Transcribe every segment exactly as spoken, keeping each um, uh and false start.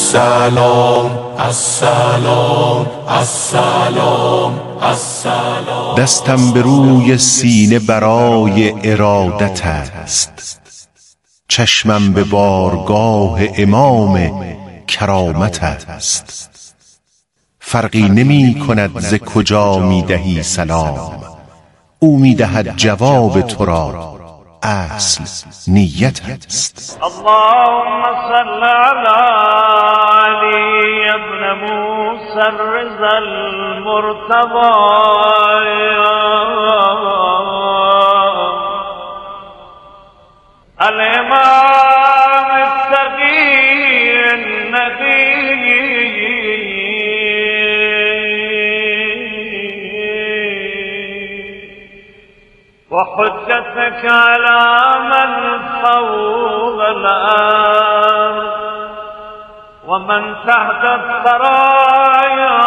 السلام السلام السلام السلام. دستم به روی سینه برای ارادت است، چشمم به بارگاه امام کرامت است. فرقی نمی کند ز کجا می دهی سلام، او می دهد جواب تو را، اصل نیت است. اللهم صل علی علی ابن موسی الرضا المرتضی الامام التقی النبی وحجتك على من فوق الأرض ومن تحت الثرايا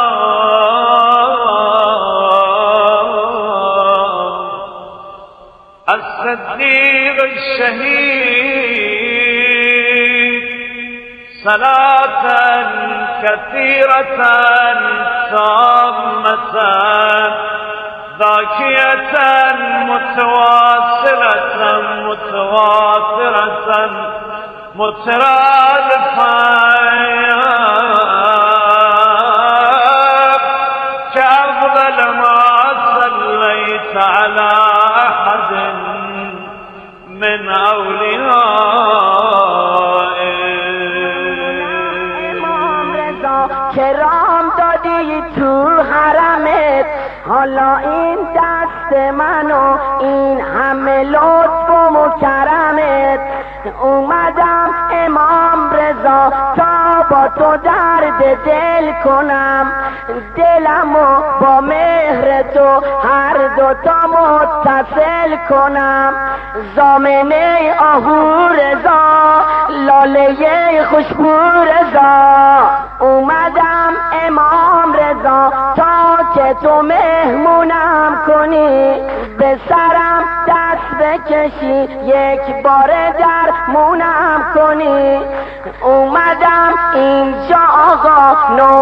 الصديق الشهيد صلاة كثيرة تامة ذاكية متواصلة متواترة مترادفة كأفضل ما صليت على أحد من أوليائه. امام رضا کرام دادی تو حرمت، حالا این دست منو این همه لطف و مکرمت، اومدم امام رضا تا با تو درد دل کنم، دلمو با مهر تو هر دوتا متصل کنم. زامنه آهو رضا لاله خوشبو رضا، اومدم امام رضا تا که تو مهمونم کنی، به سرم دست بکشی یک بار در مونم کنی. اومدم اینجا آقا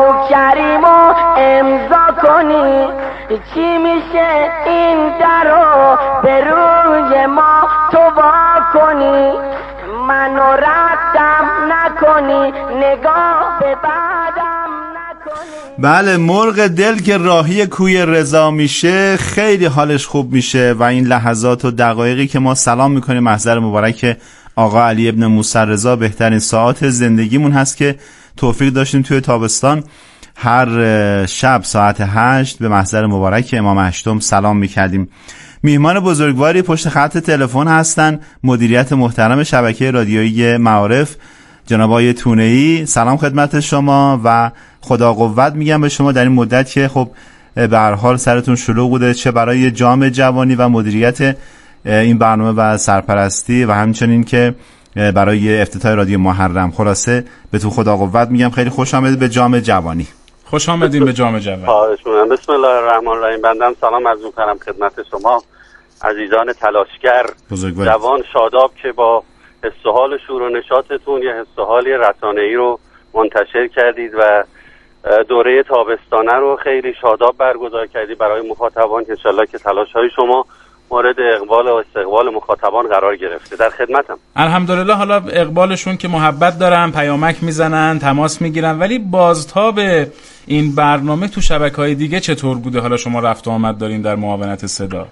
نوکریمو امضا کنی، چی میشه این درو به روی ما تو وا کنی، منو ردم نکنی نگاه به بعدم نکنی. بله، مرغ دل که راهی کوی رضا میشه خیلی حالش خوب میشه و این لحظات و دقایقی که ما سلام میکنیم محضر مبارک آقا علی ابن موسی رضا بهترین ساعات زندگیمون هست که توفیق داشتیم توی تابستان هر شب ساعت هشت به محضر مبارک امام هشتم سلام میکردیم. میهمان بزرگواری پشت خط تلفن هستن مدیریت محترم شبکه رادیویی معارف جناب آقای تونه‌ای. سلام خدمت شما و خدا قوت میگم به شما در این مدت که خب به هر حال سرتون شلوغ بوده، چه برای جام جوانی و مدیریت این برنامه و سرپرستی و همچنین که برای افتتاح رادیو محرم. خلاصه به تو خدا قوت میگم، خیلی خوش آمدید به جام جوانی. خوش آمدین به جام جوانی. بسم الله الرحمن الرحیم. بندم سلام عرض می‌کنم خدمت شما عزیزان تلاشگر جوان شاداب که با حس و حال شور و نشاطتون یه حس و حال رسانه‌ای رو منتشر کردید و دوره تابستانه رو خیلی شاداب برگزار کردید برای مخاطبان که انشالله که تلاش‌های شما مورد اقبال و استقبال مخاطبان قرار گرفته. در خدمتم. الحمدلله. حالا اقبالشون که محبت دارن، پیامک میزنن، تماس میگیرن، ولی بازتاب این برنامه تو شبکه‌های دیگه چطور بوده؟ حالا شما رفت و آمد دارین در معاونت صدا.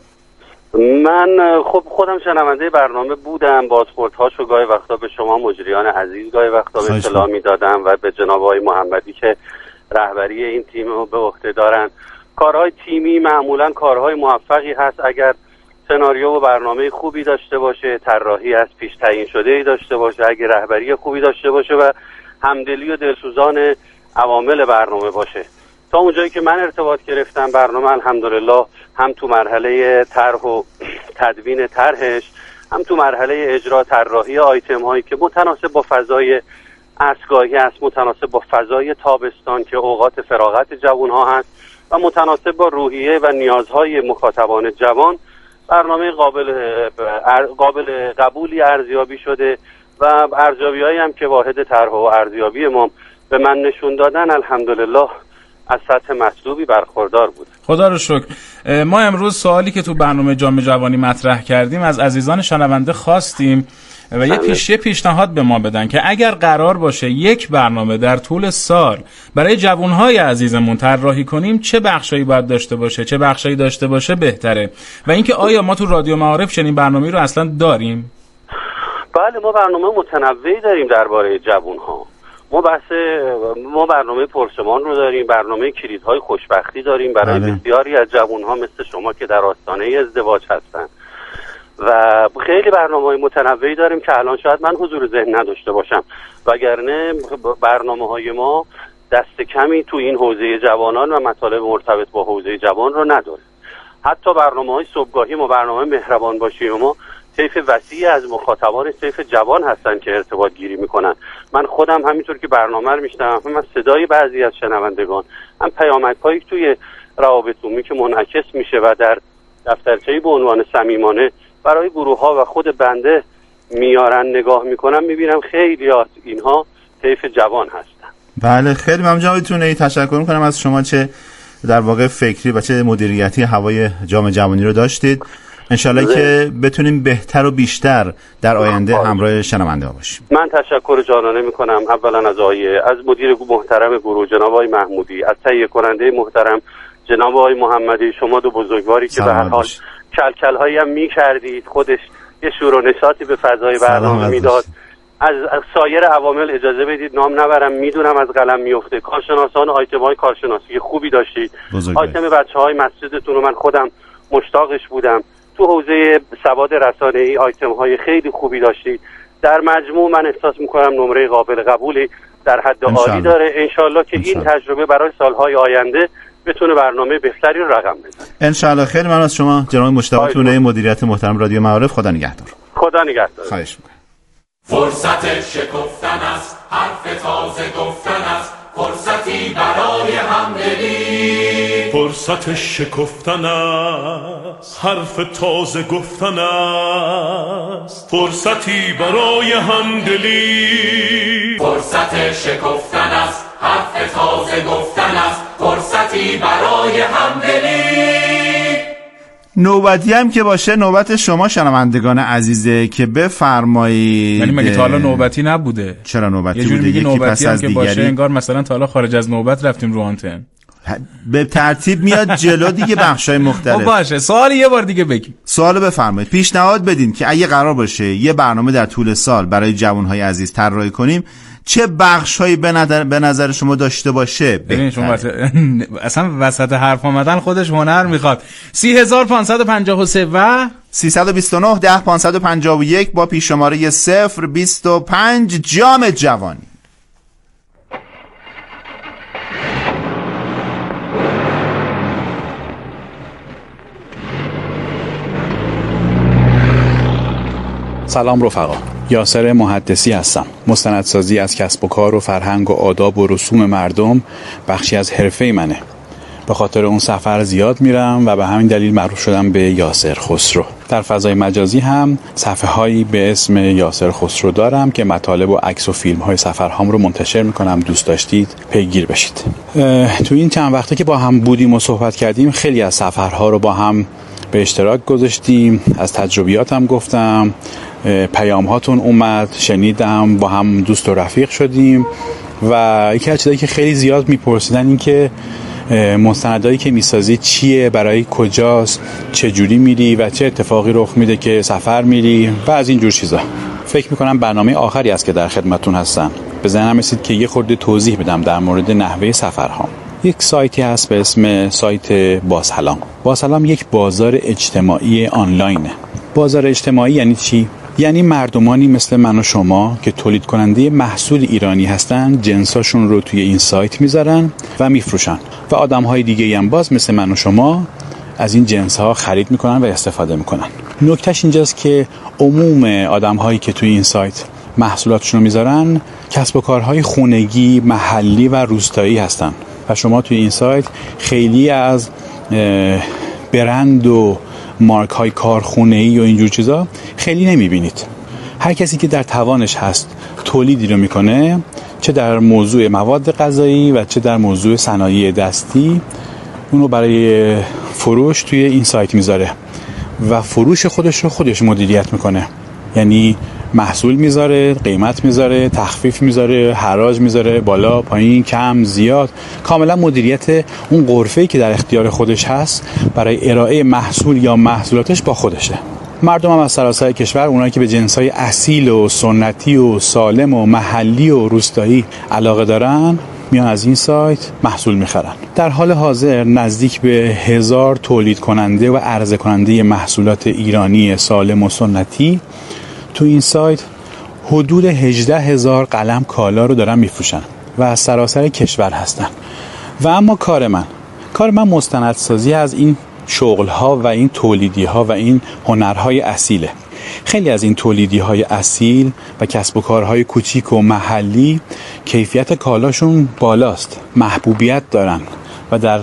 من خب خودم شنونده برنامه بودم، بازخوردهاشو گاهی وقتا به شما مجریان عزیز گاهی وقتا به اطلاع میدادم و به جناب آقای محمدی که رهبری این تیم رو به عهده دارن. کارهای تیمی معمولا کارهای موفقی هست اگر سناریو و برنامه خوبی داشته باشه، طراحی از پیش تعیین شده‌ای داشته باشه، اگه رهبری خوبی داشته باشه و همدلی و دلسوزان عوامل برنامه باشه. تا اونجایی که من ارتباط گرفتم برنامه الحمدلله هم تو مرحله طرح و تدوین طرحش، هم تو مرحله اجرا طراحی آیتم هایی که متناسب با فضای عصرگاهی است، متناسب با فضای تابستان که اوقات فراغت جوان ها هست و متناسب با روحیه و نیازهای مخاطبان جوان، برنامه قابل قابل قبولی ارزیابی شده و ارزیابی‌هایی هم که واحد طرح و ارزیابی ما به من نشون دادن الحمدلله از سطح مطلوبی برخوردار بود. خدا رو شکر. ما امروز سوالی که تو برنامه جام جوانی مطرح کردیم از عزیزان شنونده خواستیم و یه پیش پیشنهاد به ما بدن که اگر قرار باشه یک برنامه در طول سال برای جوانهای عزیزمون طراحی کنیم چه بخشایی باید داشته باشه، چه بخشایی داشته باشه بهتره، و اینکه آیا ما تو رادیو معارف چنین برنامه‌ای رو اصلا داریم؟ بله، ما برنامه متنوعی داریم درباره جوانها. ما بحث ما برنامه پرسمان رو داریم، برنامه کلیدهای خوشبختی داریم برای بله. بسیاری از جوانها مثل شما که در آستانه ازدواج هستن و خیلی برنامه‌های متنوعی داریم که الان شاید من حضور ذهن نداشته باشم، وگرنه برنامه‌های ما دست کمی تو این حوزه جوانان و مطالب مرتبط با حوزه جوان رو نداره. حتی برنامه‌های صبحگاهی ما، برنامه مهربان باشی ما، طیف وسیعی از مخاطبان طیف جوان هستن که ارتباط گیری میکنن. من خودم همینطور که برنامه رو میشنوم، هم از صدای بعضی از شنوندگان، هم پیامک‌هایی توی روابط عمومی که منعکس میشه و در دفترچه‌ای به عنوان صمیمانه برای گروه‌ها و خود بنده میارن نگاه میکنم، میبینم خیلی از اینها طیف جوان هستن. بله، خیلی ممنون جنابتون. تشکر میکنم از شما، چه در واقع فکری و چه مدیریتی هوای جام جوانی رو داشتید. انشالله که بتونیم بهتر و بیشتر در آینده همراه شنونده ها باشیم. من تشکر جانانه میکنم اولا از آقای از مدیر محترم گروه جناب آقای محمودی، از تهیه کننده محترم جناب آقای محمدی، شما دو بزرگواری که به هر حال کلکل هایی هم میکردید، خودش یه شور و نشاطی به فضای برنامه میداد. از, از سایر عوامل اجازه بدید نام نبرم، میدونم از قلم میفته. کارشناسان آیتم های کارشناسی خوبی داشتید. آیتم بچه های مسجدتون رو من خودم مشتاقش بودم. تو حوزه سواد رسانه‌ای آیتم های خیلی خوبی داشتید. در مجموع من احساس میکنم نمره قابل قبولی در حد عالی داره. انشالله که انشالله. این تجربه برای سالهای آینده بتونه برنامه بهتری رو رقم بزنه. انشالله. خیلی ممنون از شما جناب مشتاق تونه، مدیریت محترم رادیو معارف. خدا نگهدار. خدا نگهدار. خواهش می‌کنم. فرصت شکفتن است، حرف تازه گفتن است، فرصتی برای همدلی. فرصت شکفتن است، حرف تازه گفتن است، فرصتی برای همدلی. فرصت شکفتن است، حرف تازه گفتن است، فرصتی برای همدلی. نوبتی هم که باشه نوبت شما شنوندگان عزیزه که بفرمایید. ولی مگه تا حالا نوبتی نبوده؟ چرا نوبتی یه بوده؟ یکی پس از دیگری. باشه انگار مثلا تا حالا خارج از نوبت رفتیم رو آنتن. به ترتیب میاد جلو دیگه، بخشای مختلف. باشه، سوال یه بار دیگه بگیم. سوالو بفرمایید. پیشنهاد بدین که اگه قرار باشه یه برنامه در طول سال برای جوانهای عزیز طراحی کنیم چه بخشایی به نظر به نظر شما داشته باشه؟ ببین شما وسط... اصلا وسط حرف آمدن خودش هنر میخواد. سی هزار پانصد و پنجاه و سه و سیصد و بیست و نه ده پانصد و پنجاه و یک با پیش شماره صفر بیست و پنج. جام جوانی. سلام رفقا، یاسر محدثی هستم. مستندسازی از کسب و کار و فرهنگ و آداب و رسوم مردم بخشی از حرفه منه. به خاطر اون سفر زیاد میرم و به همین دلیل معروف شدم به یاسر خسرو. در فضای مجازی هم صفحه هایی به اسم یاسر خسرو دارم که مطالب و عکس و فیلم های سفرهام رو منتشر میکنم. دوست داشتید پیگیر بشید. تو این چند وقته که با هم بودیم و صحبت کردیم خیلی از سفرها رو با هم به اشتراک گذاشتیم، از تجربیاتم گفتم، پیام هاتون اومد، شنیدم، با هم دوست و رفیق شدیم و یکی از چیزایی که خیلی زیاد میپرسیدن این که مستندایی که میسازی چیه، برای کجاست، چه جوری میری و چه اتفاقی رخ میده که سفر میری و از این جور چیزا. فکر میکنم برنامه آخری است که در خدمتتون هستم. به ذهنم رسید که یه خورده توضیح بدم در مورد نحوه سفرهام. یک سایتی هست به اسم سایت باسلام. باسلام یک بازار اجتماعی آنلاینه. بازار اجتماعی یعنی چی؟ یعنی مردمانی مثل من و شما که تولید کننده محصول ایرانی هستن جنساشون رو توی این سایت میذارن و میفروشن و آدم‌های دیگه‌ای هم باز مثل من و شما از این جنس‌ها خرید میکنن و استفاده میکنن. نکتهش اینجاست که عموم آدم‌هایی که توی این سایت محصولاتشون رو میذارن کسب و کارهای خونگی، محلی و روستایی هستن و شما توی این سایت خیلی از برند و مارک های کارخونه‌ای و اینجور چیزا خیلی نمیبینید. هر کسی که در توانش هست تولیدی رو میکنه، چه در موضوع مواد غذایی و چه در موضوع صنایع دستی، اونو برای فروش توی این سایت میذاره و فروش خودش رو خودش مدیریت میکنه. یعنی محصول میذاره، قیمت میذاره، تخفیف میذاره، حراج میذاره، بالا، پایین، کم، زیاد. کاملا مدیریت اون غرفه‌ای که در اختیار خودش هست برای ارائه محصول یا محصولاتش با خودشه. مردم هم از سراسر کشور، اونایی که به جنس‌های اصیل و سنتی و سالم و محلی و روستایی علاقه دارن، میان از این سایت محصول میخرن. در حال حاضر نزدیک به هزار تولید کننده و عرضه کننده محصولات ایرانی سالم و سنتی تو این سایت حدود هجده هزار قلم کالا رو دارن میفروشن و از سراسر کشور هستن. و اما کار من کار من مستندسازی از این شغل‌ها و این تولیدی‌ها و این هنرهای اصیله. خیلی از این تولیدی‌های اصیل و کسب و کارهای کوچیک و محلی کیفیت کالاشون بالاست، محبوبیت دارن و در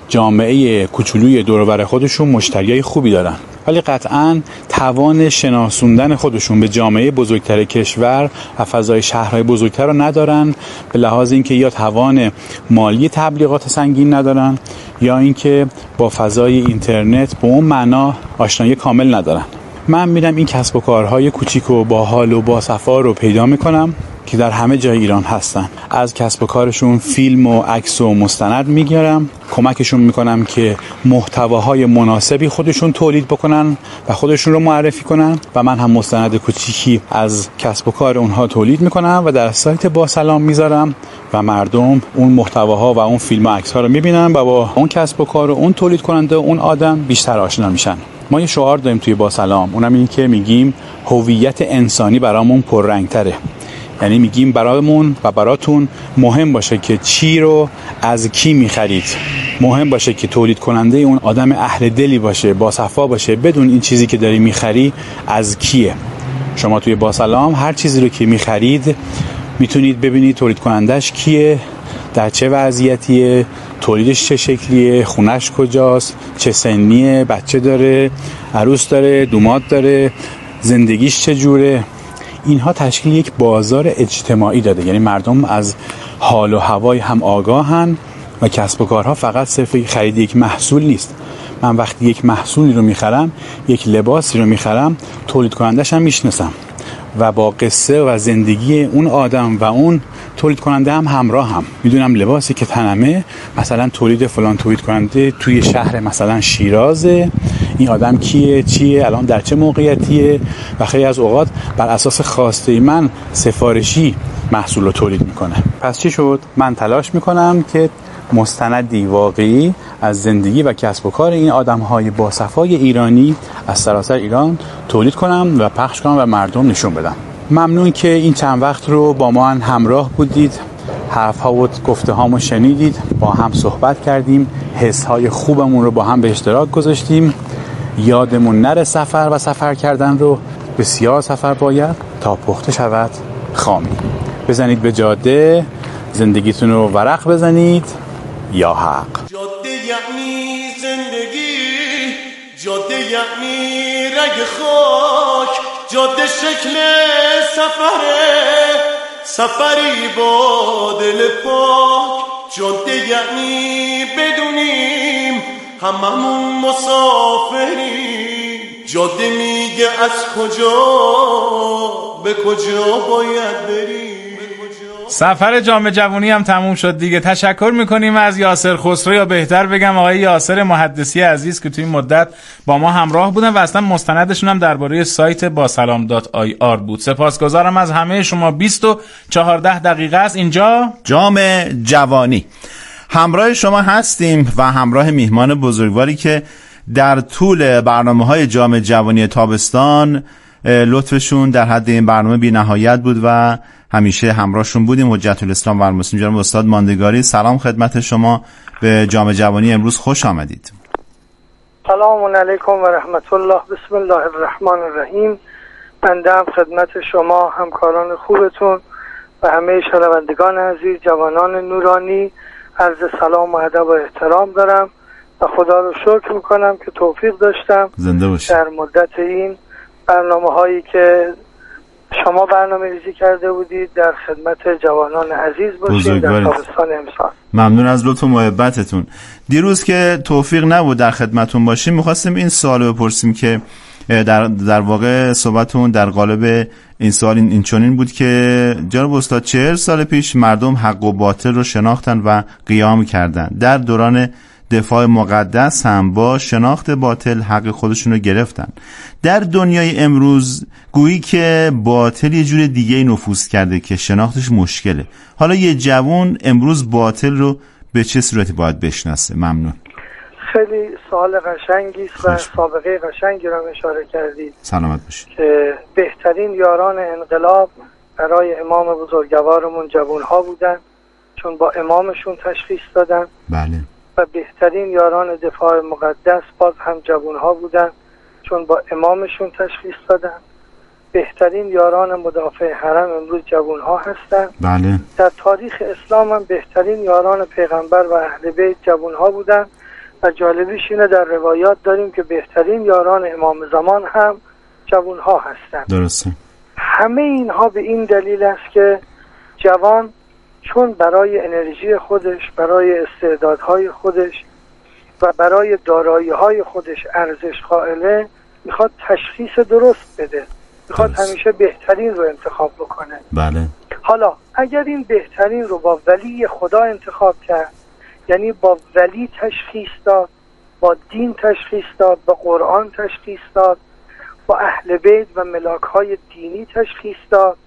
جامعه کوچولوی دور و بر خودشون مشتریای خوبی دارن، ولی قطعاً توان شناسوندن خودشون به جامعه بزرگتر کشور و فضای شهرهای بزرگتر رو ندارن، به لحاظ اینکه یا توان مالی تبلیغات سنگین ندارن یا اینکه با فضای اینترنت به اون معنا آشنایی کامل ندارن. من میرم این کسب و کارهای کوچیک و باحال و باصفا رو پیدا میکنم که در همه جای ایران هستن. از کسب و کارشون فیلم و عکس و مستند میگیرم، کمکشون میکنم که محتواهای مناسبی خودشون تولید بکنن و خودشون رو معرفی کنن و من هم مستند کوچیکی از کسب و کار اونها تولید میکنم و در سایت با سلام میذارم و مردم اون محتواها و اون فیلم و عکس ها رو میبینن و با اون کسب و کار و اون تولید کننده و اون آدم بیشتر آشنا میشن. ما یه شعار داریم توی با سلام، اونم اینه که میگیم هویت انسانی برامون پررنگ‌تره. یعنی میگیم برامون و براتون مهم باشه که چی رو از کی میخرید، مهم باشه که تولید کننده اون آدم اهل دلی باشه، با صفا باشه، بدون این چیزی که داری میخری از کیه. شما توی با سلام هر چیزی رو که میخرید میتونید ببینید تولید کنندش کیه، در چه وضعیتیه، تولیدش چه شکلیه، خونش کجاست، چه سنیه، بچه داره، عروس داره، دوماد داره، زندگیش چه جوره. اینها تشکیل یک بازار اجتماعی داده. یعنی مردم از حال و هوای هم آگاهن و کسب و کارها فقط صرف خرید یک محصول نیست. من وقتی یک محصولی رو میخرم، یک لباسی رو میخرم، تولید کنندش هم میشناسم و با قصه و زندگی اون آدم و اون تولید کننده هم همراه هم میدونم لباسی که تنمه مثلا تولید فلان تولید کننده توی شهر مثلا شیرازه، این آدم کیه، چیه، الان در چه موقعیتیه و خیلی از اوقات بر اساس خواسته من سفارشی محصول رو تولید میکنه. پس چی شد؟ من تلاش میکنم که مستندی واقعی از زندگی و کسب و کار این آدم‌های با صفای ایرانی از سراسر ایران تولید کنم و پخش کنم و مردم نشون بدم. ممنون که این چند وقت رو با ما همراه بودید، حرف‌ها و گفته‌هامو شنیدید، با هم صحبت کردیم، حس‌های خوبمون رو با هم به اشتراک گذاشتیم. یادمون نره سفر و سفر کردن رو، بسیار سفر باید تا پخته شود خامی. بزنید به جاده، زندگیتون رو ورق بزنید یا حق. جاده یعنی زندگی، جاده یعنی رگ خاک، جاده شکل سفره، سفری با دل پاک. جاده یعنی بدونیم هممون مسافریم، جاده میگه از کجا به کجا باید بریم. سفر جام جوانی هم تموم شد دیگه. تشکر میکنیم از یاسر خسرو، یا بهتر بگم آقای یاسر محدثی عزیز که توی این مدت با ما همراه بودن و اصلا مستندشون هم درباره سایت با سلام دات آی آر بود. سپاسگزارم از همه شما. بیست و چهارده دقیقه است اینجا جام جوانی. همراه شما هستیم و همراه میهمان بزرگواری که در طول برنامه‌های جام جوانی تابستان لطفشون در حد این برنامه بی نهایت بود و همیشه همراهشون بودیم. حجت الاسلام و المسلمین جناب استاد ماندگاری، سلام خدمت شما. به جام جوانی امروز خوش آمدید. سلام علیکم و رحمت الله. بسم الله الرحمن الرحیم. بنده هم خدمت شما، همکاران خوبتون و همه شنوندگان عزیز، جوانان نورانی عرض سلام و ادب و احترام دارم و خدا رو شکر میکنم که توفیق داشتم زنده باشی در مدت این برنامه هایی که شما برنامه ریزی کرده بودید. در خدمت جوانان عزیز باشید در تابستان امسال. ممنون از لطف و محبتتون. دیروز که توفیق نبود در خدمتون باشیم میخواستیم این سوال بپرسیم که در در واقع صحبتون در قالب این سوال این چنین بود که جناب استاد چهل سال پیش مردم حق و باطل رو شناختن و قیام کردن. در دوران دفاع مقدس هم با شناخت باطل حق خودشون رو گرفتن. در دنیای امروز گویی که باطل یه جور دیگه نفوذ کرده که شناختش مشکله. حالا یه جوان امروز باطل رو به چه صورتی باید بشناسه؟ ممنون. خیلی سوال قشنگی است و سابقه قشنگی رو اشاره کردید. سلامت باشید. که بهترین یاران انقلاب برای امام بزرگوارمون جوان‌ها بودن، چون با امامشون تشخیص دادن. بله. و بهترین یاران دفاع مقدس باز هم جوان‌ها بودن، چون با امامشون تشخیص دادن. بهترین یاران مدافع حرم امروز جوان‌ها هستند. بله. در تاریخ اسلام هم بهترین یاران پیغمبر و اهل بیت جوان‌ها بودن و جالبیش اینه در روایات داریم که بهترین یاران امام زمان هم جوان‌ها هستند. درسته. همه اینها به این دلیل است که جوان چون برای انرژی خودش، برای استعدادهای خودش و برای دارایی‌های خودش ارزش قائله، میخواد تشخیص درست بده، میخواد درست. همیشه بهترین رو انتخاب بکنه. بله. حالا اگر این بهترین رو با ولی خدا انتخاب کرد، یعنی با ولی تشخیص داد، با دین تشخیص داد، با قرآن تشخیص داد، با اهل بیت و ملاک‌های دینی تشخیص داد،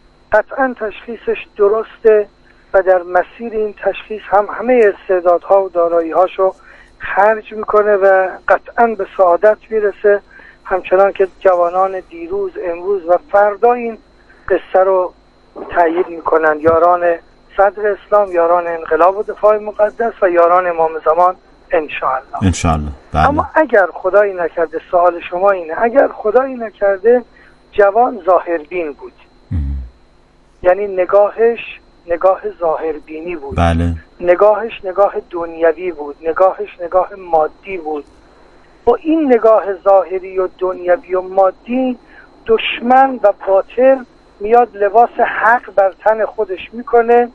قطعا تشخیصش درسته و در مسیر این تشخیص هم همه استعدادها و دارایی‌هاشو خرج میکنه و قطعا به سعادت میرسه، همچنان که جوانان دیروز، امروز و فردا این قصه رو تأیید میکنن. یاران صدر اسلام، یاران انقلاب و دفاع مقدس و یاران امام زمان انشاءالله. انشاءالله. بله. اما اگر خدایی نکرده، سوال شما اینه، اگر خدایی نکرده جوان ظاهربین بود، ام. یعنی نگاهش نگاه ظاهربینی بود. بله. نگاهش نگاه دنیوی بود، نگاهش نگاه مادی بود. با این نگاه ظاهری و دنیوی و مادی دشمن و باطل میاد لباس حق بر تن خودش میکنه،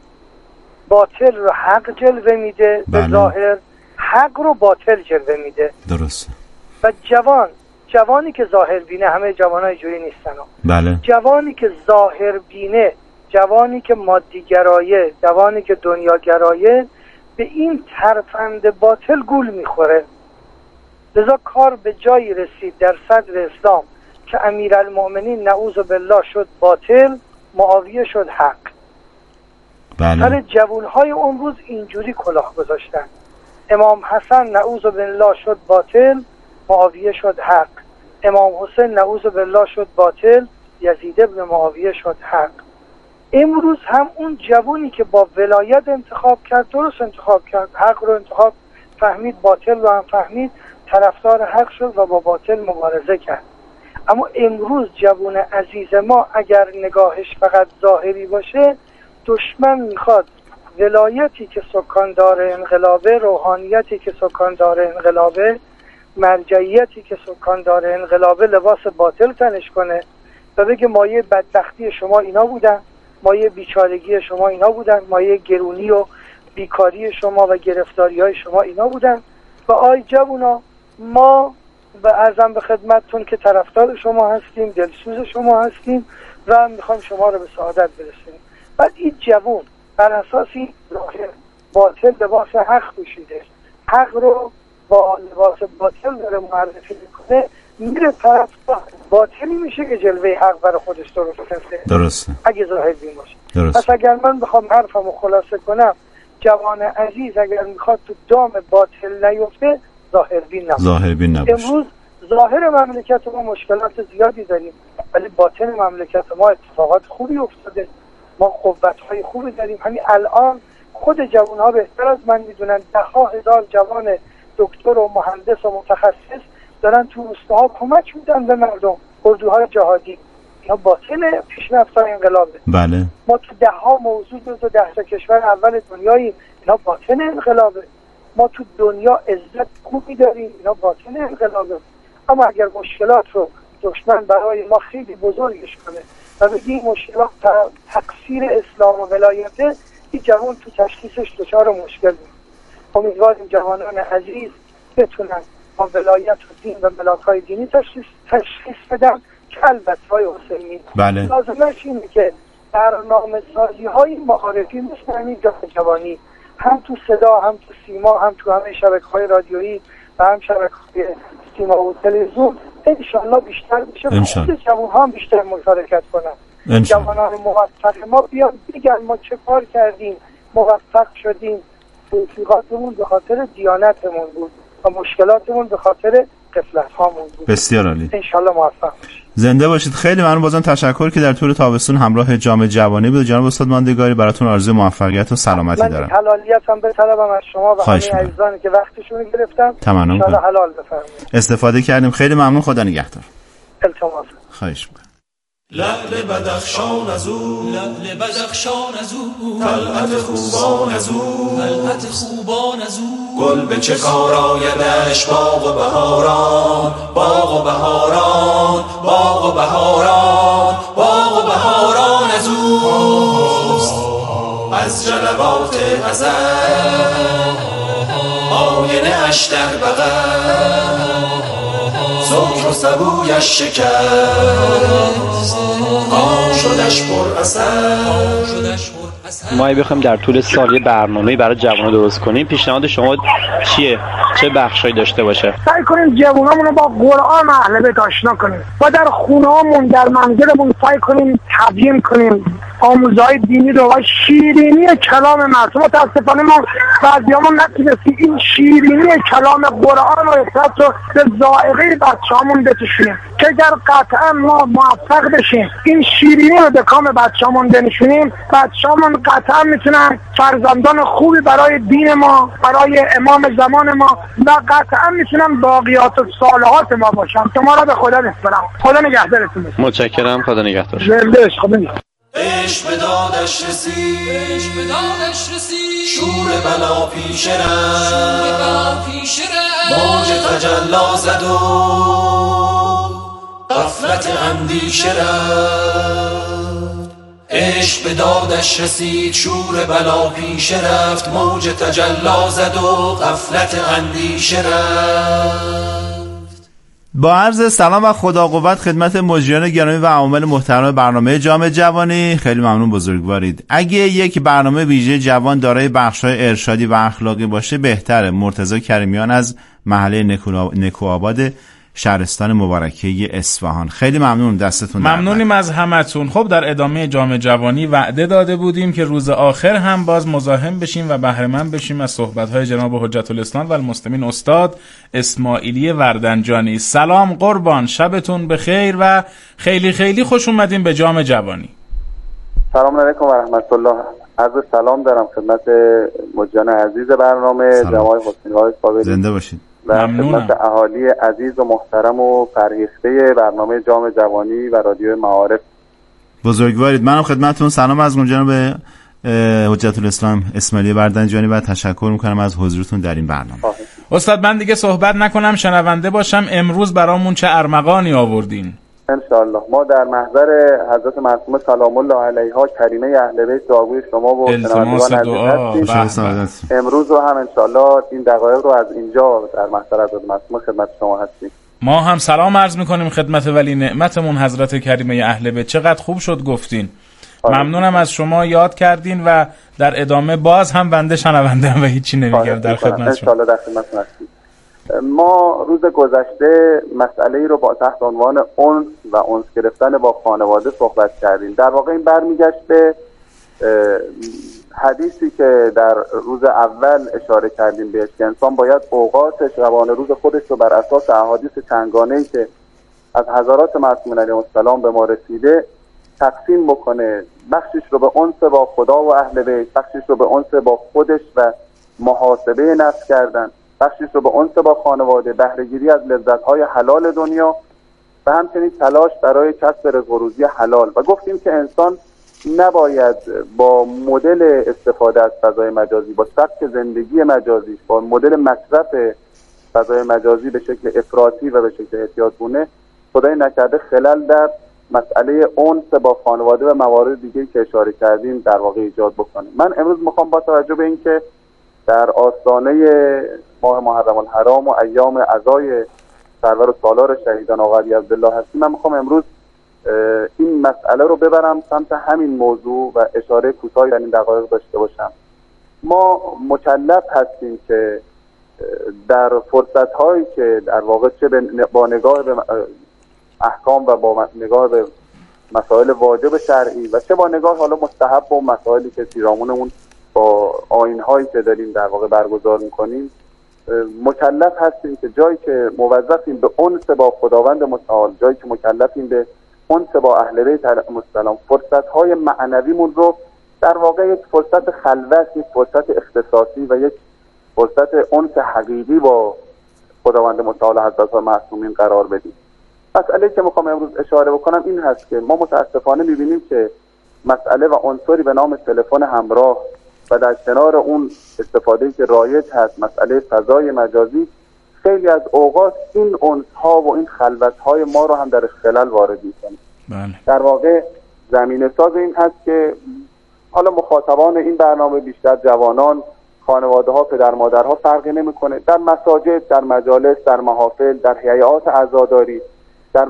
باطل رو حق جلوه میده. بله. به ظاهر حق رو باطل جلوه میده. درسته. و جوان جوانی که ظاهر بینه، همه جوانای جوری نیستن. بله. جوانی که ظاهر بینه، جوانی که مادی گرایه، جوانی که دنیا گرایه، به این ترفند باطل گول میخوره. لذا کار به جایی رسید در صدر اسلام که امیرالمؤمنین نعوذ بالله شد باطل، معاویه شد حق. بله. سر جوانهای اون روز اینجوری کلاه گذاشتن. امام حسن نعوذ بالله شد باطل، معاویه شد حق. امام حسین نعوذ بالله شد باطل، یزید ابن معاویه شد حق. امروز هم اون جوانی که با ولایت انتخاب کرد، درست انتخاب کرد، حق رو انتخاب فهمید، باطل رو هم فهمید، طرفدار حق شد و با باطل مبارزه کرد. اما امروز جوان عزیز ما اگر نگاهش فقط ظاهری باشه، دشمن میخواد ولایتی که سکاندار انقلابه، روحانیتی که سکاندار انقلابه، مرجعیتی که سکاندار انقلابه لباس باطل تنش کنه و بگه مایه بدبختی شما اینا بودن، مایه بیچارگی شما اینا بودن، مایه گرونی و بیکاری شما و گرفتاری های شما اینا بودن. و آی جوونا، ما و عرضم به خدمتتون که طرفدار شما هستیم، دلسوز شما هستیم و میخوایم شما رو به سعادت برسونیم. بعد این جوون بر اساس این ظاهر باطل لباس حق پوشیده، حق رو با لباس باطل داره معرفی میکنه، میره طرفدار باطلی میشه که جلوه حق برای خودش درست کنه. درسته. اگه ظاهر بین باشه. درسته. پس اگر من بخوام حرفمو خلاصه کنم، جوان عزیز اگر میخواد تو دام باطل نیفته، ظاهر بین نباشه. ظاهر بین نباشه. امروز ظاهر مملکت ما مشکلات زیادی داریم، ولی باطن مملکت ما اتفاقات خوبی افتاده، ما قوت‌های خوبی داریم. همین الان خود جوان‌ها بهتر از من میدونن، ده ها هزار جوان دکتر و مهندس و متخصص دارن تو روستاها کمک میدن به مردم، اردوهای جهادی. اینا باطن پیشرفت‌های انقلابه. بله. ما تو ده ها موضوع تو ده تا کشور اول دنیایی، اینا باطن انقلابه. ما تو دنیا عزت خوبی داریم، اینا باطن انقلابه. اما اگر مشکلات رو دشمن برای ما خیلی بزرگش کنه و بگیم مشکلات تقصیر اسلام و ولایته، این جوان تو تشخیصش دچار مشکل بود. امیدواریم جوانان عزیز بتونن با ولایت و دین و ملاک‌های دینی تشخیص تشخیص بدن که البته های حسینی بله. لازمش اینه که برنامه سازی های معارفی مثل همین جام جوانی هم تو صدا هم تو سیما هم تو همه شبکه‌های رادیویی و هم شبکه‌های سیما و تلویزیون انشالله بیشتر بشه و خود جوان ها هم بیشتر مشارکت کنن. جوانان موفق ما بیان بگن ما چه کار کردیم موفق شدیم، توفیقاتمون به خاطر دیانتمون بود و مشکلاتمون به خاطر غفلت هامون بود. بسیار عالی، انشالله موفق باشید. زنده باشید. خیلی ممنون، بازم تشکر که در طول تابستون همراه جام جوانی بود. جناب استاد ماندگاری براتون آرزوی موفقیت و سلامتی من دارم. من حلالیت هم به طلبم از شما و همه عزیزانی که وقتشون رو گرفتن. تمام انشالله حلال بفرمایید. استفاده کردیم. خیلی ممنون، خدا نگهدار. التماس. خواهش می‌کنم. لعل بدخشان از او، لعل بدخشان از او، طلعت خوبان از او، طلعت خوبان از او، گل به چه کار آیدش باغ و بهاران، باغ و بهاران، باغ و بهاران، باغ و بهاران از اوست. از جلوات ازل آینه اش در بغل، سکر و سبویش شکست، آن شدش پر اثر. ما اگه بخوایم در طول سال یه برنامه برای جوانان درست کنیم، پیشنهاد شما چیه؟ چه بخشایی داشته باشه؟ سعی کنیم جوانامون رو با قرآن اهل بیت آشنا کنیم و در خونه‌هامون در منزلمون سعی کنیم تبیین کنیم آموزهای دینی رو و شیرینی کلام مردم. متاسفانه ما بعضیامون نتونستیم این شیرینی کلام قرآن و اطاعت رو به ذائقه بچه‌هامون بچشونیم که اگر قطعا ما موفق بشیم این شیرینی رو به کام بچه‌هامون بنشونیم، بچه‌هامون قطعا میتونن فرزندان خوبی برای دین ما، برای امام زمان ما و قطعا میتونن باقیات و صالحات ما باشن. شما را به خدا میسپارم. خدا نگهدارتون. متشکرم. خدا نگهدار. زنده باشید. خدا نگهدار. عشق به دادش رسید، عشق به دادش رسید، شور بلا پیش رفت، شور بلا پیش رفت، موج تجلا زد و غفلت اندیشه رفت. عشق به دادش رسید، شور بلا پیش رفت، موج تجلا زد و غفلت اندیشه رفت. با عرض سلام و خدا قوت خدمت مجریان گرامی و عوامل محترم برنامه جام جوانی، خیلی ممنون بزرگوارید. اگه یک برنامه ویژه جوان دارای بخش‌های ارشادی و اخلاقی باشه بهتره. مرتضی کریمیان از محله نکوآباد شهرستان مبارکه اصفهان. خیلی ممنون، دستتون درد. ممنونیم از همتون. خب در ادامه جام جوانی وعده داده بودیم که روز آخر هم باز مزاحم بشیم و بهره مند بشیم از صحبت‌های جناب حجت الاسلام و المسلمین استاد اسماعیلی وردنجانی. سلام قربان، شبتون بخیر و خیلی خیلی خوش اومدین به جام جوانی. سلام علیکم و رحمت الله. عرض سلام دارم خدمت مجریان عزیز برنامه جناب حسین‌آقای صابری. زنده باشید. و خدمت اهالی عزیز و محترم و فرهیخته برنامه جام جوانی و رادیو معارف. بزرگوارید. منم خدمتتون سلام از جناب حجت الاسلام اسماعیلی وردنجانی و تشکر میکنم از حضورتون در این برنامه. استاد من دیگه صحبت نکنم، شنونده باشم. امروز برامون چه ارمغانی آوردین؟ انشاءالله ما در محضر حضرت معصومه سلام الله علیها کریمه اهل بیت دعاگوی شما و شنوندگان عزیز امروز رو هم انشاءالله این دقایق رو از اینجا در محضر حضرت معصومه خدمت شما هستیم. ما هم سلام عرض میکنیم خدمت ولی نعمتمون حضرت کریمه اهل بیت. چقدر خوب شد گفتین. ممنونم از شما، یاد کردین و در ادامه باز هم بنده شنونده و هیچی نمیگم در خدمت شما. انشاءالله در خدمتتون هستیم. ما روز گذشته مسئله‌ای رو با تحت عنوان انس و انس گرفتن با خانواده صحبت کردیم. در واقع این برمیگشت به حدیثی که در روز اول اشاره کردیم بهش که انسان باید اوقات شبانه روز خودش رو بر اساس احادیث چندگانه‌ای که از حضرات معصومین علیهم السلام به ما رسیده تقسیم بکنه. بخشش رو به انس با خدا و اهل بیت، بخشش رو به انس با خودش و محاسبه نفس کردن، بخشش رو به انس با خانواده، بهره‌گیری از لذت‌های حلال دنیا و همچنین تلاش برای کسب رزق و روزی حلال. و گفتیم که انسان نباید با مدل استفاده از فضای مجازی، با سبک زندگی مجازی، با مدل مصرف فضای مجازی به شکل افراطی و به شکل احتیاطگونه خدای نکرده خلل در مسئله انس با خانواده و موارد دیگه که اشاره کردیم در واقع ایجاد بکنه. من امروز میخوام با توجه به اینکه در آستانه ماه محرم الحرام و ایام عزای سرور و سالار شهیدان آقا علی عبدالله هستیم، من میخوام امروز این مسئله رو ببرم سمت همین موضوع و اشاره کوتاهی در این دقایق داشته باشم. ما مکلف هستیم که در فرصت‌هایی که در واقع چه با نگاه به احکام و با نگاه به مسائل واجب شرعی و چه با نگاه حالا مستحب و مسائلی که پیرامونمون با آیین‌هایی که داریم در واقع برگزار می‌کنیم، مکلف هستیم که جایی که موظفیم به انس با خداوند متعال، جایی که مکلفیم به انس با اهل بیت علیهم السلام، فرصت‌های معنویمون رو در واقع یک فرصت خلوت، یک فرصت اختصاصی و یک فرصت انس حقیقی با خداوند متعال حضرت معصومین قرار بدیم. مسئله که میخوام امروز اشاره بکنم این هست که ما متاسفانه میبینیم که مسئله و عنصری به نام تلفن همراه و در کنار اون استفاده‌ای که رایج هست مسئله فضای مجازی، خیلی از اوقات این انس‌ها و این خلوت‌های ما رو هم در خلل وارد می‌کنه. بله. در واقع زمینه ساز این هست که حالا مخاطبان این برنامه بیشتر جوانان، خانواده‌ها، پدر مادرها فرقی نمی‌کنه، در مساجد، در مجالس، در محافل، در هیئات عزاداری، در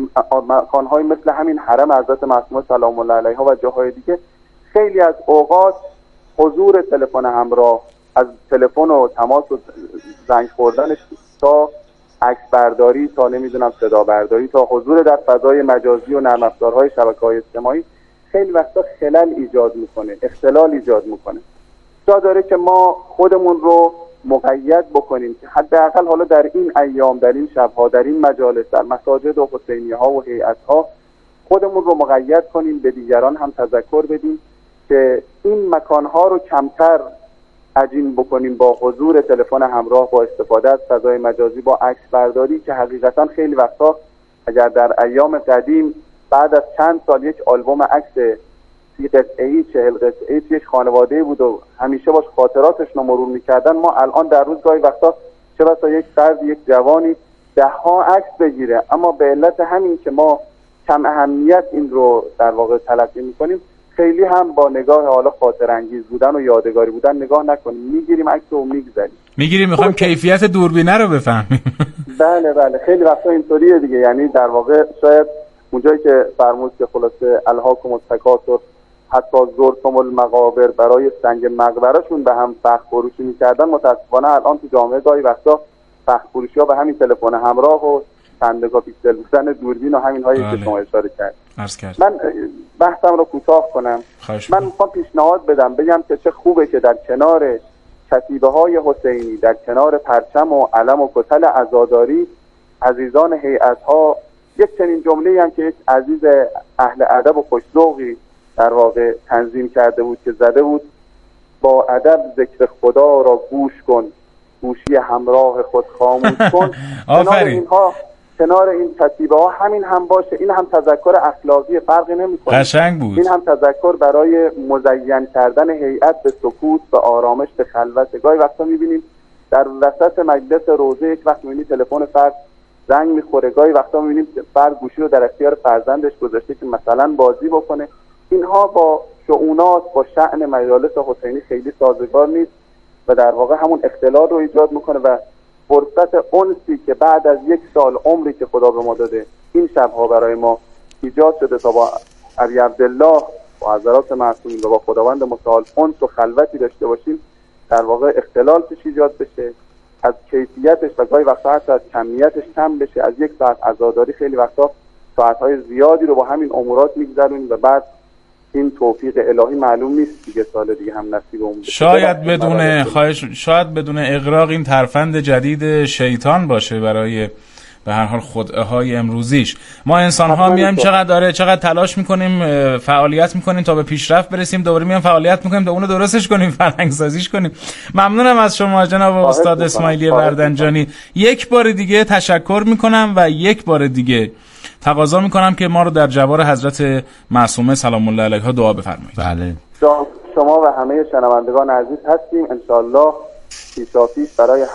مکان‌های مثل همین حرم حضرت معصومه سلام الله علیها و جاهای دیگه، خیلی از اوقات حضور تلفن همراه، از تلفن و تماس و زنگ خوردنش تا عکس برداری، تا نمیدونم صدا برداری، تا حضور در فضای مجازی و نرم افزارهای شبکه‌های اجتماعی، خیلی وقتا خلل ایجاد میکنه، اختلال ایجاد میکنه. جا داره که ما خودمون رو مقید بکنیم که حداقل حالا در این ایام، در این شبها، در این مجالس، در مساجد و حسینیه ها و هیئت ها خودمون رو مقید کنیم، به دیگران هم تذکر بدیم که این مکان ها رو کمتر عجین بکنیم با حضور تلفن همراه، با استفاده از فضای مجازی، با عکس برداری که حقیقتا خیلی وقتا اگر در ایام قدیم بعد از چند سال یک آلبوم عکس سی قطعه‌ای، چهل قطعه‌ای یک خانواده بود و همیشه باش خاطراتش رو مرور می‌کردن، ما الان در روز گاهی وقتا چه بسا یک فرد، یک جوانی ده ها عکس بگیره، اما به علت همین که ما کم اهمیت این رو در واقع تلقی می‌کنیم، خیلی هم با نگاه حالا خاطر انگیز بودن و یادگاری بودن نگاه نکنیم، میگیریم عکس رو میگذاریم، میگیریم میخوایم کیفیت دوربینه رو بفهمیم. بله بله خیلی وقتا اینطوریه دیگه. یعنی در واقع شاید اونجایی که فرمود که خلاصه الهاکم التکاثر حتی زرتم المقابر، برای سنگ مقبرهشون به هم فخر فروشی میکردن، متاسفانه الان تو جامعه گاهی وقتا فخر فروشی ها به همین تلفن همراه و چند مگاپیکسل بودن دوربین و همین هایی که شما اشاره کرد. من بحثم رو کوتاه کنم. من میخوام پیشنهاد بدم، بگم که چه خوبه که در کنار کتیبه های حسینی، در کنار پرچم و علم و کتل عزاداری، عزیزان هیئت ها یک چنین جمله‌ای هم که یک عزیز اهل ادب و خوش‌ذوقی در واقع تنظیم کرده بود که زده بود: با ادب ذکر خدا را گوش کن، گوشی همراه خود خاموش کن. کنار اینها، کنار این کتیبه ها همین هم باشه. این هم تذکر اخلاقی، فرقی نمی‌کنه. قشنگ بود. این هم تذکر برای مزین کردن هیئت به سکوت، به آرامش، به خلوت. گاهی وقتا می‌بینیم در وسط مجلس روزه یک وقت می‌بینی تلفن فرد زنگ می‌خوره، گاهی وقتا می‌بینیم فرد گوشی رو در اختیار فرزندش گذاشته که مثلا بازی بکنه. اینها با شؤونات، با شأن مجالس حسینی خیلی سازگار نیست و در واقع همون اختلال رو ایجاد میکنه و فرصت انسی که بعد از یک سال عمری که خدا به ما داده این شبها برای ما ایجاد شده تا با علی عبدالله و حضرات معصومین و با خداوند متعال انس و خلوتی داشته باشیم، در واقع اختلال پیش ایجاد بشه، از کیفیتش و گاهی وقتا حتی از کمیتش کم بشه. از یک ساعت عزاداری خیلی وقتا ساعتهای زیادی رو با همین امورات میگذرونیم و بعد این توفیق الهی معلوم نیست دیگه سال دیگه هم نصیب اون بشه. شاید بدون خواهش شاید بدون اغراق این ترفند جدید شیطان باشه برای به هر حال خدعه‌های امروزیش. ما انسان‌ها میایم چقدر داره چقدر تلاش میکنیم، فعالیت میکنیم تا به پیشرفت برسیم، دوباره میایم فعالیت میکنیم تا اونو درستش کنیم، فرهنگ سازیش کنیم. ممنونم از شما جناب استاد اسماعیلی بردنجانی. یک بار دیگه تشکر میکنم و یک بار دیگه تقاضا میکنم که ما رو در جوار حضرت معصومه سلام الله علیها دعا بفرمایید. بله. شما و همه شنوندگان عزیز هستیم ان شاء الله پیشاپیش برای